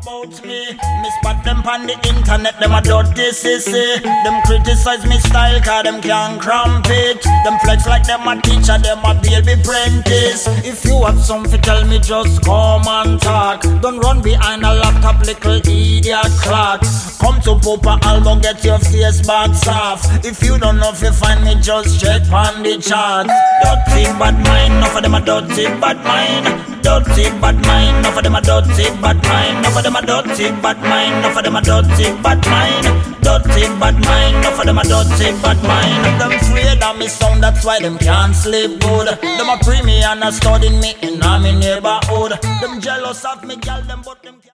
about me. Me spot them on the internet, them a dirty sissy. Them criticize me style cause them can't cramp it. Them flex like them a teacher, them a baby apprentice. If you have something tell me just come and talk. Don't run behind a laptop little idiot clock. Come to Papa Albo get your face box off. If you don't know if you find me just check on the chart. Dirty bad mind, enough of them a dirty bad mind. Dirty bad mind, enough of them a dirty bad mind. Enough of them a dirty bad mind, enough of them a dirty bad mind. Dirty bad mind, enough of them a dirty bad mind. Them afraid of me sound, that's why them can't sleep good. Them a pre me and a studying me in my neighborhood. Them jealous of me, girl, them but them can't.